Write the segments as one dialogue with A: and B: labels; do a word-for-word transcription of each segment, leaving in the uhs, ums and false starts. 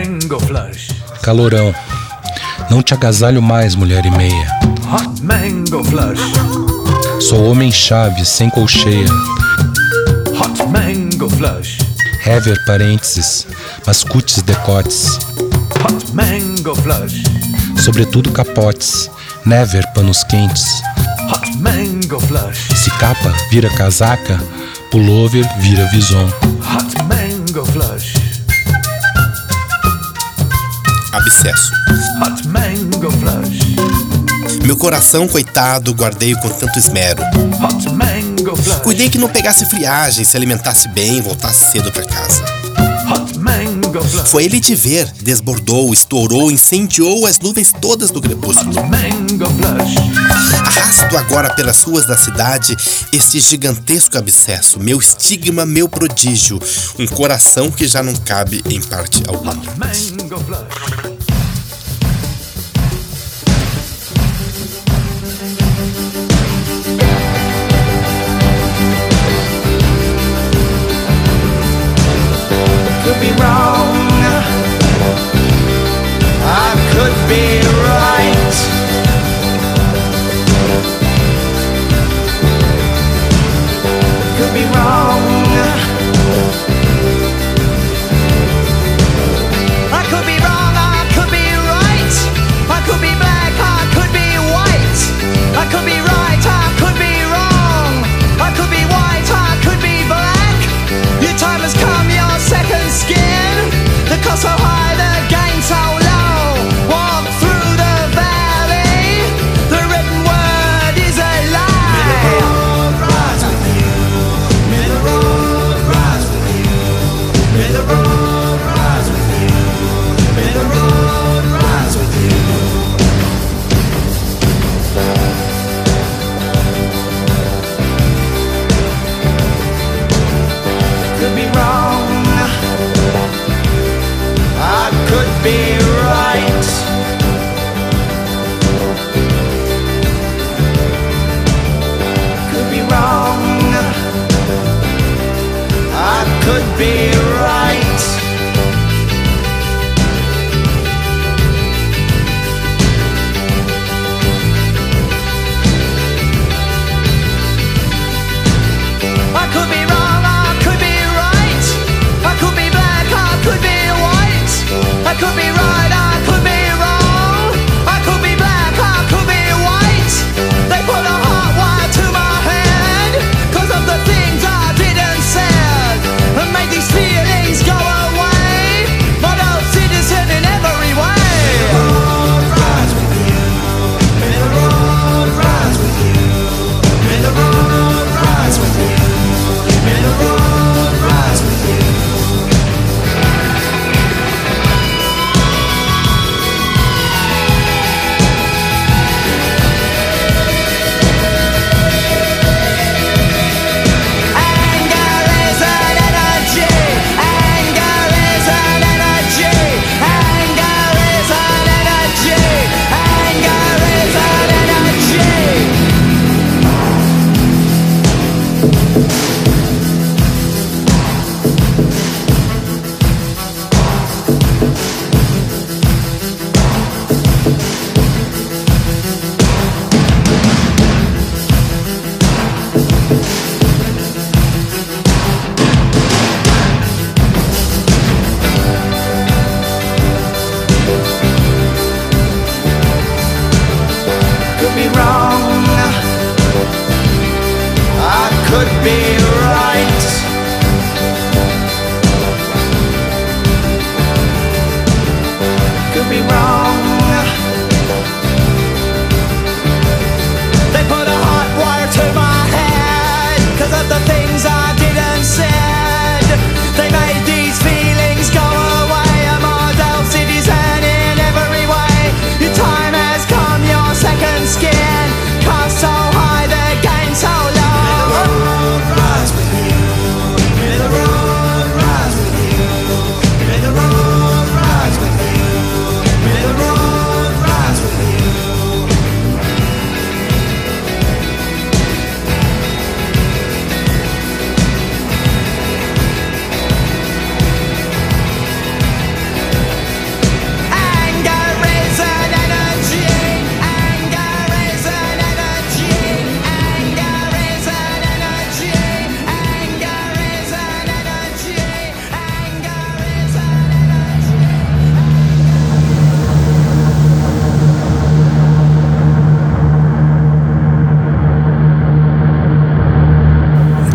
A: mango flush.
B: Calorão. Não te agasalho mais, mulher e meia.
A: Hot mango flush.
B: Sou homem-chave, sem colcheia.
A: Hot mango flush.
B: Hever, parênteses, mascutes, decotes.
A: Hot mango flush.
B: Sobretudo capotes. Never, panos quentes.
A: Hot mango flush.
B: Se capa vira casaca, pullover vira vison.
A: Hot mango flush.
C: Abscesso.
A: Hot mango flush.
C: Meu coração, coitado, guardei-o com tanto esmero.
A: Hot mango flush.
C: Cuidei que não pegasse friagem, se alimentasse bem, voltasse cedo pra casa.
A: Hot mango flush.
C: Foi ele te ver, desbordou, estourou, incendiou as nuvens todas do crepúsculo.
A: Hot mango flush.
C: Arrasto agora pelas ruas da cidade este gigantesco abscesso, meu estigma, meu prodígio, um coração que já não cabe em parte alguma.
A: Hot mango flush.
D: Could be wrong, I could be right. Could be wrong, I could be wrong, I could be right. I could be black, I could be white. I could be right, I could be wrong. I could be white, I could be black. Your time has come, your second skin. The cost so high, the gain so low. Walk through the valley. The written word is a lie. May the road rise with you. May the road rise with you. May the road rise with you. May the road rise with you. Could be wrong, I could be right. Could be wrong, I could be right. I could be wrong, I could be right. I could be black, I could be white. I could be right, I could be wrong. I could be black, I could be white. They put a hot wire to my head 'cause of the things I did and said, and made these feelings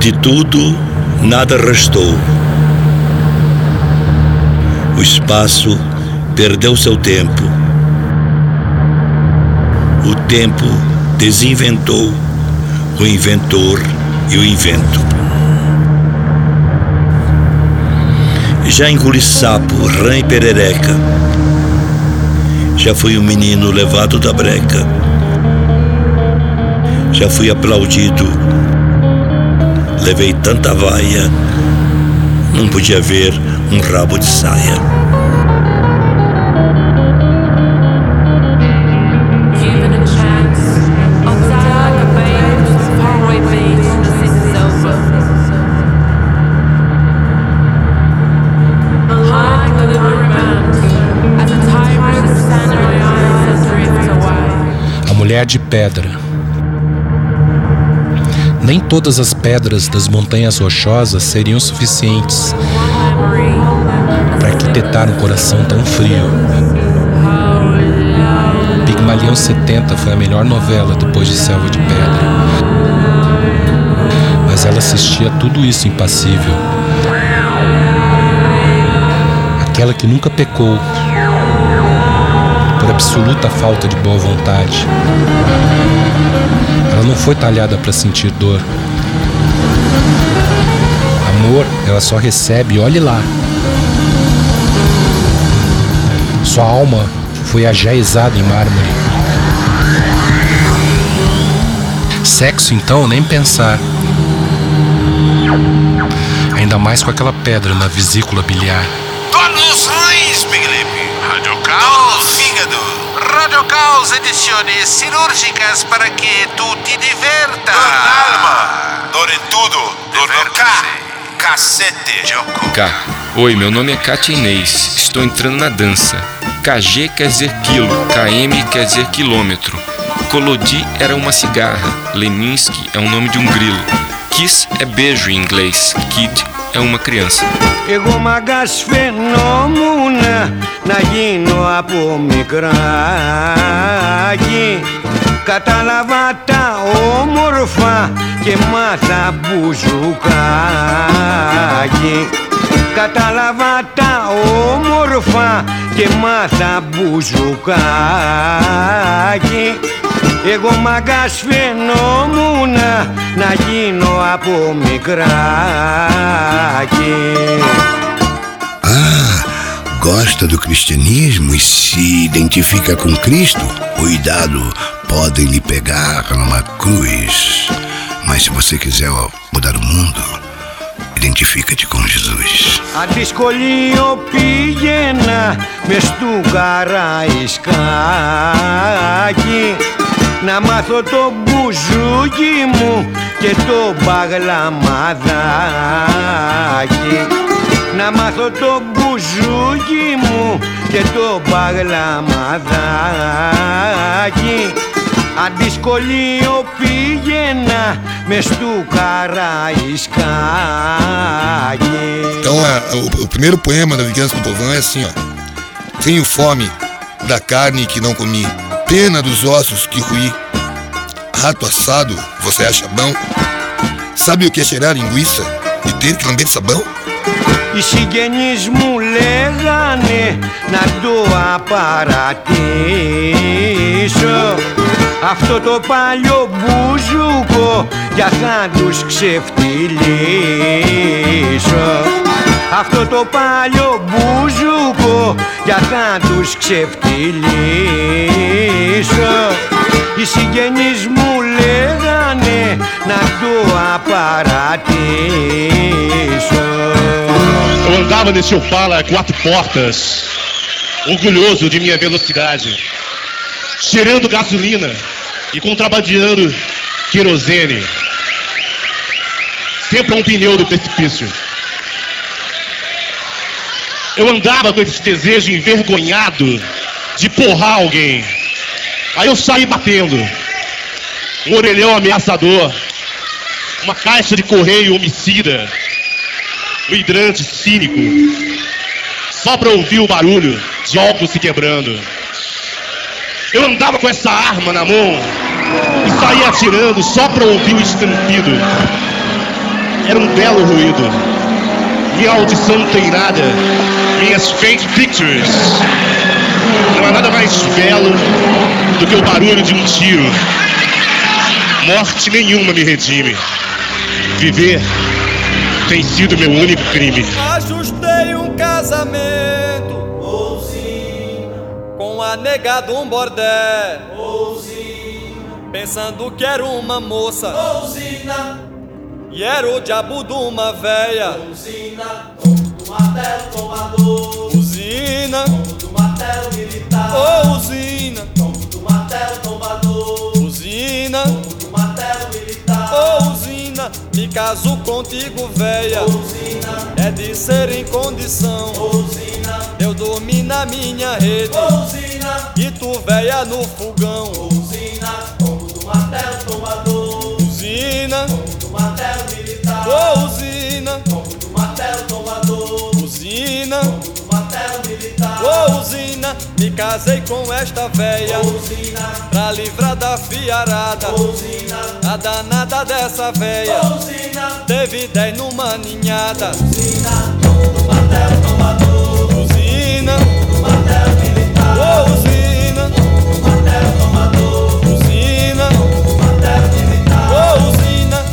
E: De tudo, nada restou. O espaço perdeu seu tempo. O tempo desinventou o inventor e o invento. Já engoli sapo, rã e perereca. Já fui um menino levado da breca. Já fui aplaudido. Levei tanta vaia, não podia ver um rabo de saia.
B: A mulher de pedra. Nem todas as pedras das montanhas rochosas seriam suficientes para arquitetar um coração tão frio. Pigmalião setenta foi a melhor novela depois de Selva de Pedra. Mas ela assistia a tudo isso impassível. Aquela que nunca pecou, por absoluta falta de boa vontade. Ela não foi talhada para sentir dor. Amor, ela só recebe, olhe lá. Sua alma foi ajaezada em mármore. Sexo, então, nem pensar. Ainda mais com aquela pedra na vesícula biliar.
F: Dor nos rins, Piglipe. Dor no fígado. Radiocaus edições cirúrgicas para que tu te diverta. Dor na alma. Dor em tudo. Dor no K. Cacete.
G: K. Oi, meu nome é Kátia Inês. Estou entrando na dança. K G quer dizer quilo. K M quer dizer quilômetro. Kolodi era uma cigarra. Leminski é o nome de um grilo. Kiss é beijo em inglês. Kid é uma criança.
H: Εγώ μαγκάς φαινόμουν να γίνω από μικράκι. Κατάλαβα τα όμορφα και μάθα μπουζουκάκι. Κατάλαβα τα όμορφα και μάθα μπουζουκάκι. Εγώ μαγκάς φαινόμουν να γίνω από μικράκι.
I: Ah, gosta do cristianismo e se identifica com Cristo? Cuidado, podem lhe pegar numa cruz. Mas se você quiser mudar o mundo, identifica-te com Jesus.
H: Αντισκολείο πήγαινα μες του Καραϊσκάκι να μάθω το μπουζούκι μου και το μπαγλαμαδάκι. Να μάθω το μπουζούκι μου και το μπαγλαμαδάκι. Αντισκολείο πήγαινα μες του Καραϊσκάκι.
J: Então, a, o, o primeiro poema da Vingança do Povão é assim, ó. Tenho fome da carne que não comi, pena dos ossos que ruí. Rato assado, você acha bom? Sabe o que é cheirar linguiça e ter que lamber sabão?
H: Οι συγγενείς μου λέγανε να το απαρατήσω αυτό το παλιό μπουζούκο για θα τους ξεφτυλίσω. Αυτό το παλιό μπουζούκο για θα τους ξεφτυλίσω. Οι συγγενείς μου λέγανε να το απαρατήσω.
K: Eu andava nesse Opala quatro portas, orgulhoso de minha velocidade, cheirando gasolina e contrabandeando querosene, sempre a um pneu do precipício. Eu andava com esse desejo envergonhado de porrar alguém. Aí eu saí batendo, um orelhão ameaçador, uma caixa de correio homicida, um hidrante cínico, só pra ouvir o barulho de óculos se quebrando. Eu andava com essa arma na mão e saía atirando só pra ouvir o estampido. era um belo ruído. Minha audição não tem nada. Minhas faint pictures. Não há nada mais belo do que o barulho de um tiro. Morte nenhuma me redime. Viver tem sido meu único crime.
L: Ajustei um casamento com a nega de um bordel, pensando que era uma moça e era o diabo de uma véia.
M: Usina, do martelo tomador.
L: Usina,
M: do martelo militar.
L: Oh, usina,
M: do martelo tomador.
L: Usina,
M: do martelo militar.
L: Oh, usina, me caso contigo, véia.
M: Usina,
L: é de ser em condição.
M: Usina,
L: eu dormi na minha rede.
M: Usina,
L: e tu, véia, no fogão.
M: Usina, do martelo tomador.
L: Usina,
M: do martelo militar.
L: Oh, usina,
M: do martelo tomador.
L: Usina,
M: do martelo militar.
L: Oh, usina, me casei com esta véia.
M: Usina,
L: pra livrar da fiarada.
M: Usina,
L: a danada dessa véia.
M: Usina,
L: teve dez numa ninhada.
M: Usina, do martelo tomador.
L: Usina,
M: do martelo militar.
L: Oh, usina,
M: do martelo tomador.
L: Usina,
M: do martelo militar.
L: Oh, usina,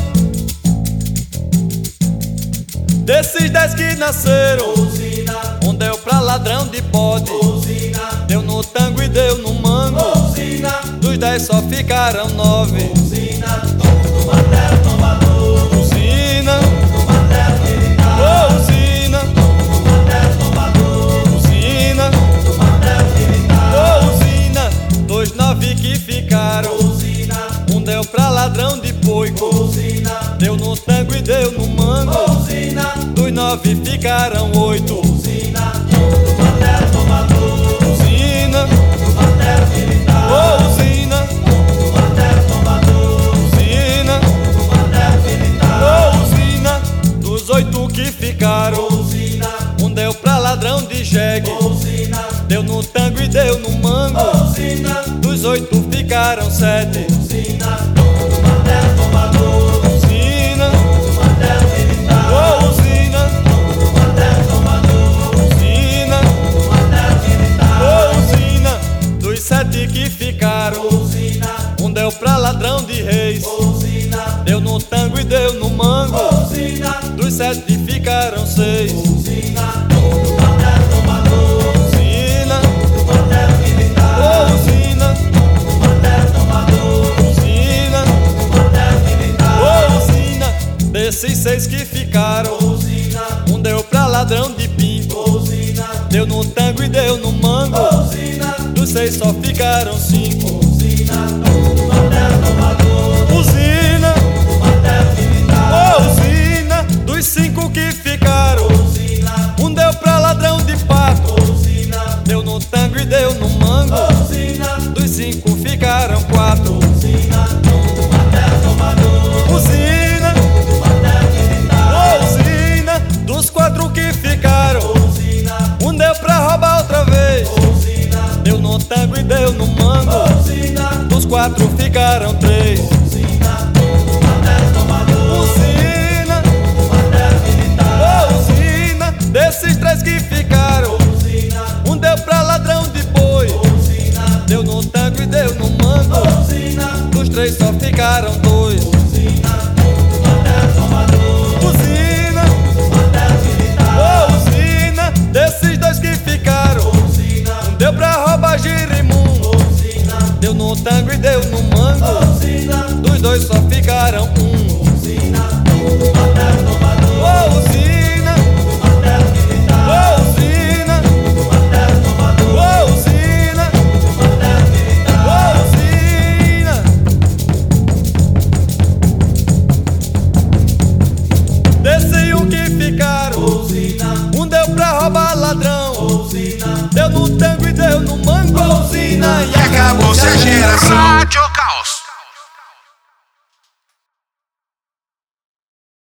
L: desses dez que nasceram,
M: Usina,
L: um deu pra ladrão de bode.
M: Usina,
L: deu no tango e deu no mango.
M: Usina,
L: dos dez só ficaram nove.
M: Usina, do martelo tomador.
L: Usina,
M: do martelo militar.
L: Oh, usina,
M: do martelo tomador.
L: Usina,
M: do martelo militar.
L: Oh, usina, dois nove que ficaram.
M: Usina,
L: um deu pra ladrão de poico.
M: Usina,
L: deu no tango e deu no mango.
M: Usina,
L: dos nove ficaram oito.
M: Usina, do martelo tomador.
L: Usina,
M: do martelo militar.
L: Oh, usina,
M: do martelo tomador.
L: Usina,
M: do martelo militar.
L: Oh, usina, dos oito que ficaram.
M: Usina,
L: um deu pra ladrão de jegue.
M: Usina,
L: deu no tango e deu no mango.
M: Usina,
L: dos oito ficaram sete.
M: Usina, do martelo tomador.
L: Usina,
M: do martelo militar.
L: Oh, usina,
M: do martelo tomador.
L: Usina,
M: do martelo militar.
L: Oh, usina, dos sete que ficaram.
M: Usina,
L: um deu pra ladrão de reis.
M: Usina,
L: deu no tango e deu no mango.
M: Usina,
L: dos sete ficaram seis.
M: Usina, do martelo tomador.
L: Usina,
M: do martelo militar.
L: Oh, usina,
M: do martelo tomador.
L: Usina,
M: do martelo militar.
L: Oh, usina, desses seis que ficaram.
M: Usina,
L: um deu pra ladrão de pinto.
M: Usina,
L: deu no tango e deu no mango.
M: Usina,
L: dos seis só ficaram cinco.
M: Usina, do martelo tomador.
L: Usina,
M: do martelo militar.
L: Oh, usina, dos cinco que ficaram.
M: Usina,
L: um deu pra ladrão de pato.
M: Usina,
L: deu no tango e deu no mango.
M: Usina,
L: dos cinco ficaram quatro.
M: Usina, do martelo tomador.
L: Usina,
M: do martelo militar.
L: Oh, usina, dos quatro que ficaram.
M: Usina,
L: um deu pra roubar outra vez.
M: Usina,
L: deu no tango e deu no mango.
M: Usina,
L: dos quatro ficaram três.
M: Usina, do martelo tomador.
L: Usina,
M: do martelo militar.
L: Oh, usina, desses três que ficaram.
M: Usina,
L: um deu pra ladrão de boi.
M: Usina,
L: deu no tango e deu no mango.
M: Usina,
L: dos três só ficaram dois.
M: Usina, do martelo tomador.
L: Usina,
M: do martelo militar.
L: Oh, usina, desses dois que ficaram.
M: Usina,
L: um deu pra roubar girimundo.
M: Usina,
L: deu no tango e deu no mango.
M: Usina,
L: dos dois só ficaram um.
M: Usina, do martelo tomador.
L: Oh, usina,
M: do martelo militar.
L: Oh, usina,
M: do martelo tomador.
L: Oh, usina,
M: do martelo militar.
L: Oh, usina. Desse um que ficaram.
M: Usina,
L: um deu pra roubar ladrão.
M: Usina,
L: deu no tango e deu no mango. Usina,
F: E acabou-se a geração. Rádio